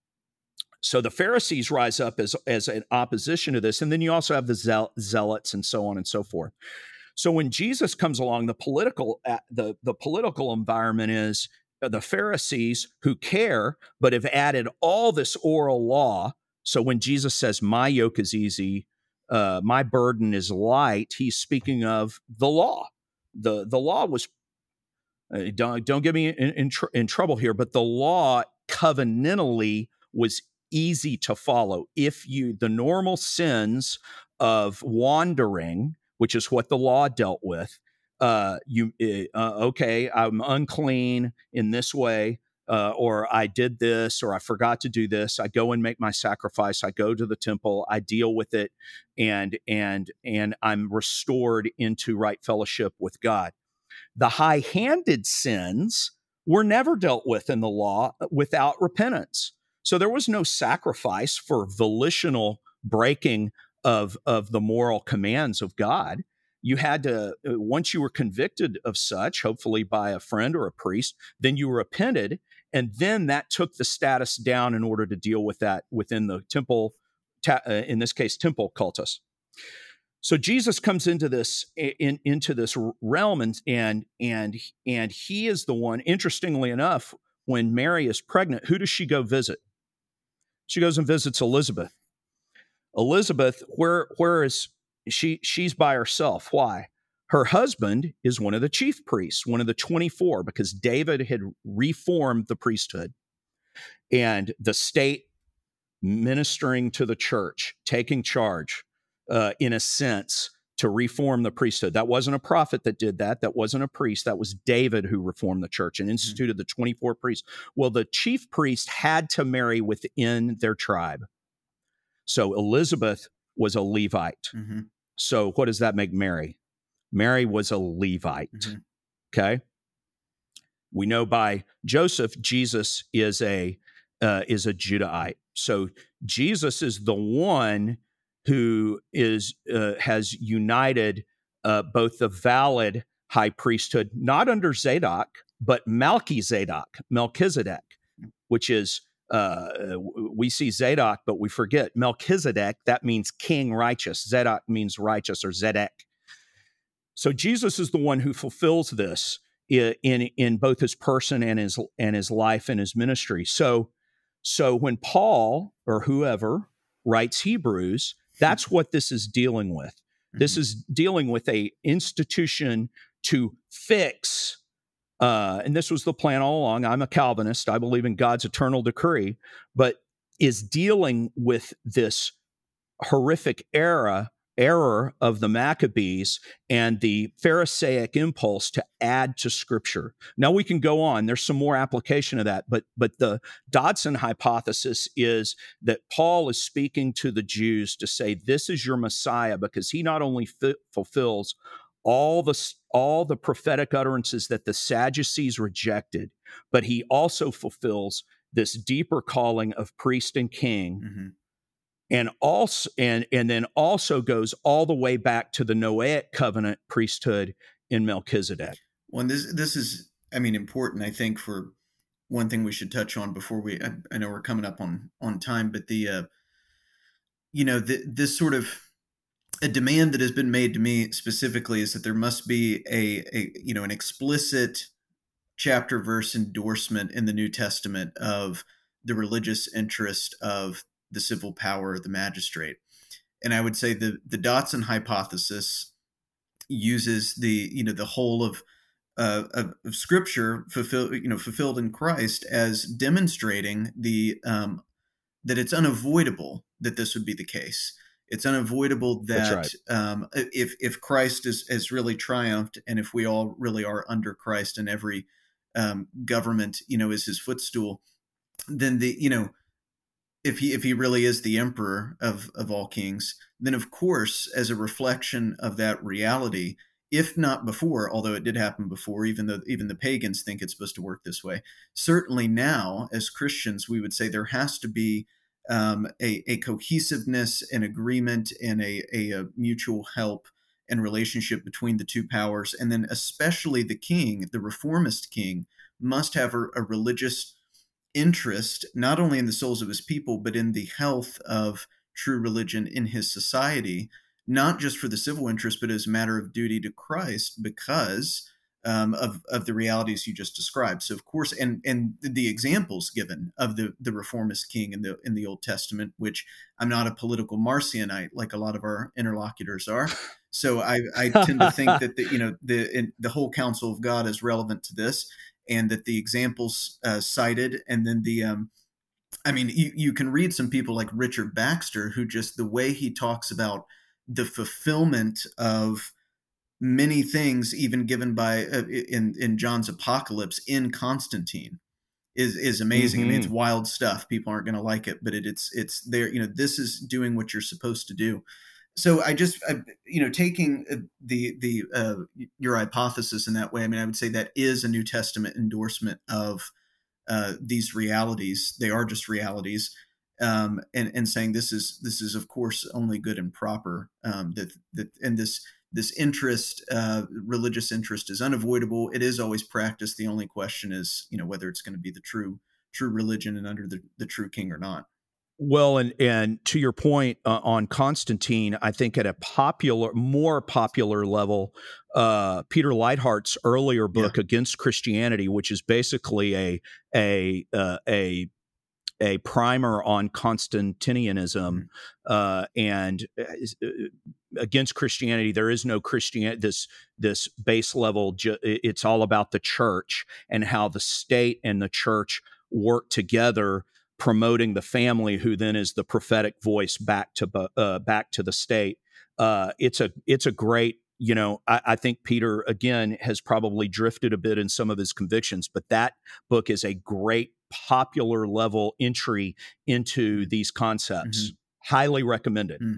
So the Pharisees rise up as as an opposition to this, and then you also have the zeal- zealots and so on and so forth. So when Jesus comes along, the political the the political environment is the Pharisees who care, but have added all this oral law. So when Jesus says, my yoke is easy, uh, my burden is light, he's speaking of the law. The, the law was, uh, don't, don't get me in, in, tr- in trouble here, but the law covenantally was easy to follow. If you, the normal sins of wandering, which is what the law dealt with, Uh, you uh, okay? I'm unclean in this way, uh, or I did this, or I forgot to do this. I go and make my sacrifice. I go to the temple. I deal with it, and and and I'm restored into right fellowship with God. The high-handed sins were never dealt with in the law without repentance. So there was no sacrifice for volitional breaking of of the moral commands of God. You had to, once you were convicted of such, hopefully by a friend or a priest, then you repented, and then that took the status down in order to deal with that within the temple, ta- uh, in this case, temple cultus. So Jesus comes into this in, into this realm, and and and and he is the one. Interestingly enough, when Mary is pregnant, who does she go visit? She goes and visits Elizabeth. Elizabeth, where where is She she's by herself. Why? Her husband is one of the chief priests, one of the twenty-four, because David had reformed the priesthood, and the state ministering to the church, taking charge, uh, in a sense, to reform the priesthood. That wasn't a prophet that did that. That wasn't a priest. That was David who reformed the church and instituted the twenty-four priests. Well, the chief priest had to marry within their tribe. So Elizabeth was a Levite. Mm-hmm. So what does that make Mary? Mary was a Levite. Mm-hmm. Okay. We know by Joseph, Jesus is a uh, is a Judahite. So Jesus is the one who is uh, has united uh, both the valid high priesthood, not under Zadok, but Melchizedek, Melchizedek, which is uh, we see Zadok, but we forget Melchizedek. That means king righteous. Zadok means righteous, or Zedek. So Jesus is the one who fulfills this in, in in both his person and his and his life and his ministry. So so when Paul or whoever writes Hebrews, that's what this is dealing with. Mm-hmm. This is dealing with a institution to fix. Uh, and this was the plan all along. I'm a Calvinist. I believe in God's eternal decree, but is dealing with this horrific era error of the Maccabees and the Pharisaic impulse to add to Scripture. Now we can go on. There's some more application of that, but but the Dodson hypothesis is that Paul is speaking to the Jews to say, this is your Messiah, because he not only fi- fulfills all the all the prophetic utterances that the Sadducees rejected, but he also fulfills this deeper calling of priest and king. Mm-hmm. And also, and and then also goes all the way back to the Noahic covenant priesthood in Melchizedek. Well, and this this is, I mean, important. I think for one thing we should touch on before we. I, I know we're coming up on on time, but the, uh, you know, the, this sort of a demand that has been made to me specifically is that there must be a, a you know an explicit chapter verse endorsement in the New Testament of the religious interest of the civil power of the magistrate. And I would say the the Dodson hypothesis uses the you know the whole of uh, of, of Scripture fulfilled you know fulfilled in Christ as demonstrating the um, that it's unavoidable that this would be the case. It's unavoidable that right. um, if if Christ is has really triumphed, and if we all really are under Christ, and every um, government you know is his footstool, then the you know. If he if he really is the emperor of, of all kings, then of course, as a reflection of that reality, if not before, although it did happen before, even though even the pagans think it's supposed to work this way, certainly now, as Christians, we would say there has to be um, a, a cohesiveness, an agreement, and a, a, a mutual help and relationship between the two powers. And then especially the king, the reformist king, must have a, a religious interest not only in the souls of his people, but in the health of true religion in his society, not just for the civil interest, but as a matter of duty to Christ because um, of, of the realities you just described. So, of course, and and the examples given of the, the reformist king in the in the Old Testament, which I'm not a political Marcionite like a lot of our interlocutors are. So I, I tend to think that the, you know the in, the whole counsel of God is relevant to this, and that the examples uh, cited, and then the, um, I mean, you, you can read some people like Richard Baxter, who just the way he talks about the fulfillment of many things, even given by uh, in in John's Apocalypse in Constantine, is is amazing. Mm-hmm. I mean, it's wild stuff. People aren't going to like it, but it, it's it's there. You know, this is doing what you're supposed to do. So I just, I, you know, taking the the uh, your hypothesis in that way, I mean, I would say that is a New Testament endorsement of uh, these realities. They are just realities, um, and and saying this is this is of course only good and proper. Um, that that and this this interest, uh, religious interest, is unavoidable. It is always practiced. The only question is, you know, whether it's going to be the true true religion and under the, the true king or not. Well, and and to your point uh, on Constantine, I think at a popular, more popular level, uh, Peter Leithart's earlier book, yeah. Against Christianity, which is basically a a uh, a a primer on Constantinianism, mm-hmm. uh, and uh, against Christianity, there is no Christianity. This this base level, ju- it's all about the church and how the state and the church work together, promoting the family, who then is the prophetic voice back to uh, back to the state. Uh, it's a it's a great, you know, I, I think Peter again has probably drifted a bit in some of his convictions, but that book is a great popular level entry into these concepts. Mm-hmm. Highly recommended. Mm.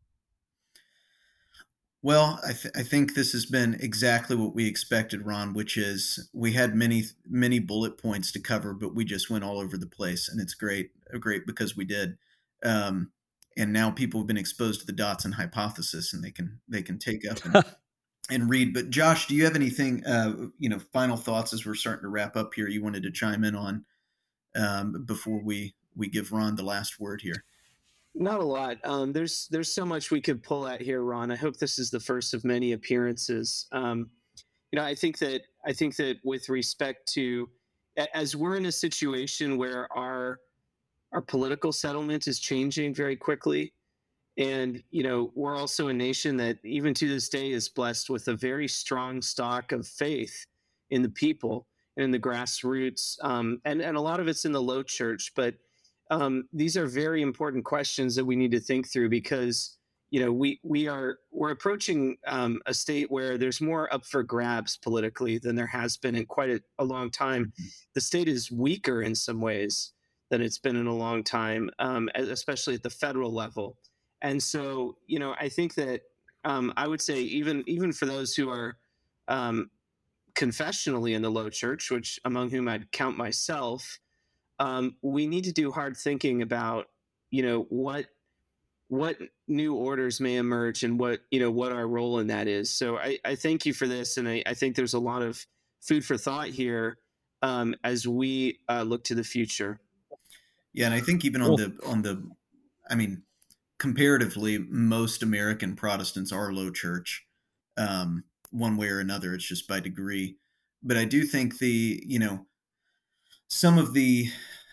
Well, I, th- I think this has been exactly what we expected, Ron, which is we had many, many bullet points to cover, but we just went all over the place, and it's great, great because we did. Um, and now people have been exposed to the dots and hypothesis, and they can they can take up and, and read. But Josh, do you have anything, uh, you know, final thoughts as we're starting to wrap up here? You wanted to chime in on um, before we we give Ron the last word here. Not a lot. Um, there's there's so much we could pull at here, Ron. I hope this is the first of many appearances. Um, you know, I think that I think that with respect to, as we're in a situation where our our political settlement is changing very quickly, and you know, we're also a nation that even to this day is blessed with a very strong stock of faith in the people and in the grassroots, um, and and a lot of it's in the low church, but. Um, these are very important questions that we need to think through because you know we we are we're approaching um, a state where there's more up for grabs politically than there has been in quite a, a long time. Mm-hmm. The state is weaker in some ways than it's been in a long time, um, especially at the federal level. And so you know I think that um, I would say even even for those who are um, confessionally in the low church, which among whom I'd count myself. Um, we need to do hard thinking about, you know, what what new orders may emerge and what, you know, what our role in that is. So I, I thank you for this. And I, I think there's a lot of food for thought here um, as we uh, look to the future. Yeah. And I think even on the, on the, I mean, comparatively, most American Protestants are low church um, one way or another. It's just by degree. But I do think the, you know, some of the,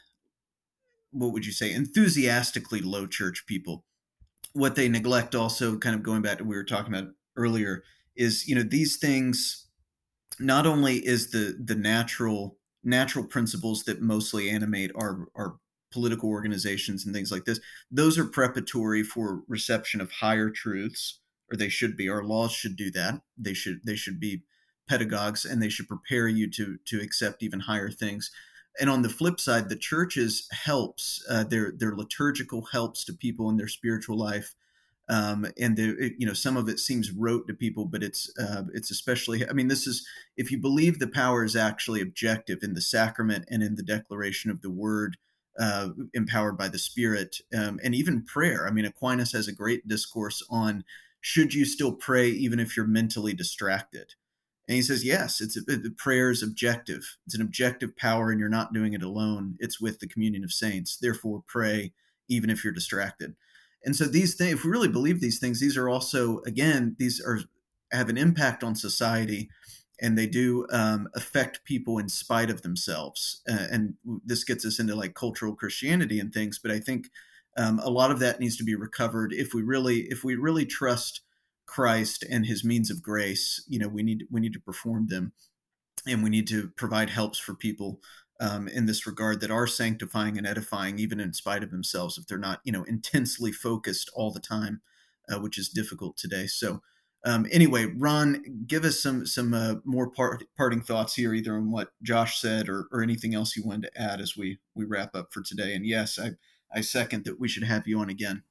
what would you say, enthusiastically low church people, what they neglect also, kind of going back to what we were talking about earlier, is, you know, these things, not only is the the natural natural principles that mostly animate our, our political organizations and things like this, those are preparatory for reception of higher truths, or they should be. Our laws should do that. They should they should be pedagogues, and they should prepare you to to accept even higher things. And on the flip side, the church's helps, uh, their their liturgical helps to people in their spiritual life, um, and the, you know, some of it seems rote to people, but it's uh, it's especially. I mean, this is, if you believe the power is actually objective in the sacrament and in the declaration of the word, uh, empowered by the Spirit, um, and even prayer. I mean, Aquinas has a great discourse on should you still pray even if you're mentally distracted. And he says, yes, it's a, the prayer is objective. It's an objective power, and you're not doing it alone. It's with the communion of saints. Therefore, pray even if you're distracted. And so these things, if we really believe these things, these are also, again, these are have an impact on society, and they do um, affect people in spite of themselves. Uh, and this gets us into like cultural Christianity and things. But I think um, a lot of that needs to be recovered if we really, if we really trust Christ and his means of grace. You know, we need we need to perform them, and we need to provide helps for people um, in this regard that are sanctifying and edifying, even in spite of themselves, if they're not, you know, intensely focused all the time, uh, which is difficult today. So um, anyway, Ron, give us some some uh, more part, parting thoughts here, either on what Josh said or, or anything else you wanted to add as we we wrap up for today. And yes, I I second that we should have you on again.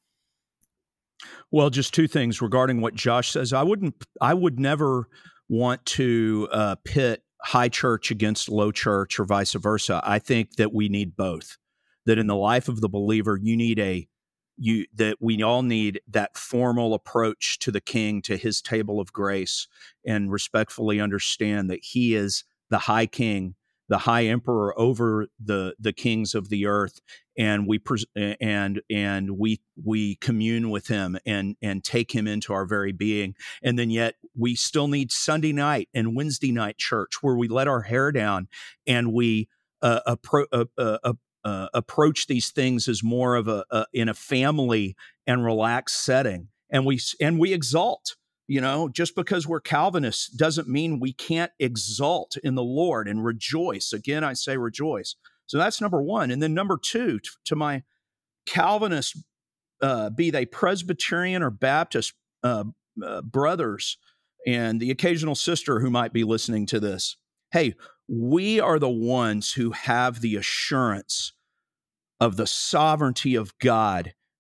Well, just two things regarding what Josh says. I wouldn't, I would never want to uh, pit high church against low church or vice versa. I think that we need both. That in the life of the believer, you need a, you that we all need that formal approach to the King, to his table of grace, and respectfully understand that he is the high King, the high emperor over the the kings of the earth, and we pres- and and we we commune with him and and take him into our very being. And then yet we still need Sunday night and Wednesday night church, where we let our hair down and we uh, appro- uh, uh, uh, approach these things as more of a, a in a family and relaxed setting, and we and we exalt. You know, just because we're Calvinists doesn't mean we can't exult in the Lord and rejoice. Again, I say rejoice. So that's number one. And then number two, t- to my Calvinist, uh, be they Presbyterian or Baptist uh, uh, brothers and the occasional sister who might be listening to this, hey, we are the ones who have the assurance of the sovereignty of God,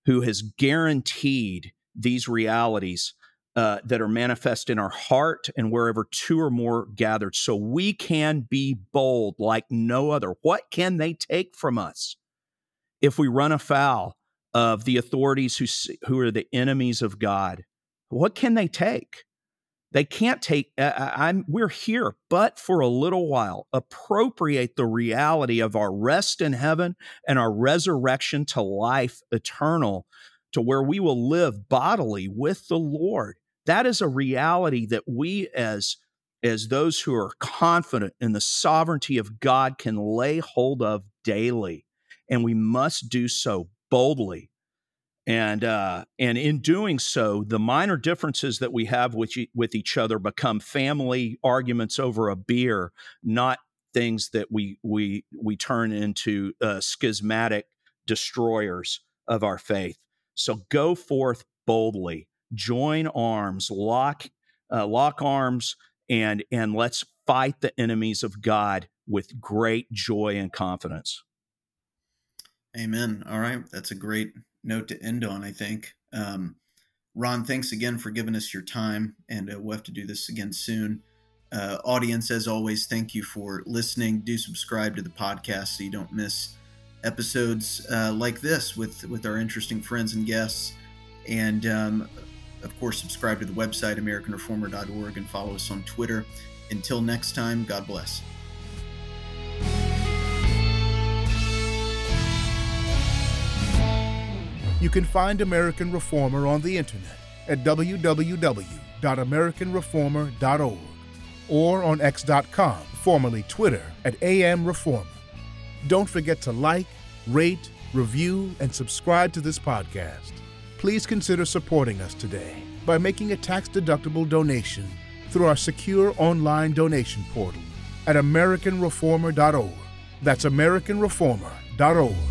who has guaranteed these realities uh, that are manifest in our heart and wherever two or more gathered, so we can be bold like no other. What can they take from us if we run afoul of the authorities who who are the enemies of God? What can they take? They can't take, uh, I'm, we're here, but for a little while, appropriate the reality of our rest in heaven and our resurrection to life eternal, to where we will live bodily with the Lord. That is a reality that we as, as those who are confident in the sovereignty of God can lay hold of daily. And we must do so boldly. And uh, and in doing so, the minor differences that we have with with each other become family arguments over a beer, not things that we we we turn into uh, schismatic destroyers of our faith. So go forth boldly, join arms, lock uh, lock arms, and and let's fight the enemies of God with great joy and confidence. Amen. All right, that's a great note to end on, I think. Um, Ron, thanks again for giving us your time, and uh, we'll have to do this again soon. Uh, audience, as always, thank you for listening. Do subscribe to the podcast so you don't miss episodes uh, like this with, with our interesting friends and guests. And, um, of course, subscribe to the website, American Reformer dot org, and follow us on Twitter. Until next time, God bless. You can find American Reformer on the internet at w w w dot american reformer dot org or on x dot com, formerly Twitter, at A M Reformer. Don't forget to like, rate, review, and subscribe to this podcast. Please consider supporting us today by making a tax-deductible donation through our secure online donation portal at american reformer dot org. That's american reformer dot org.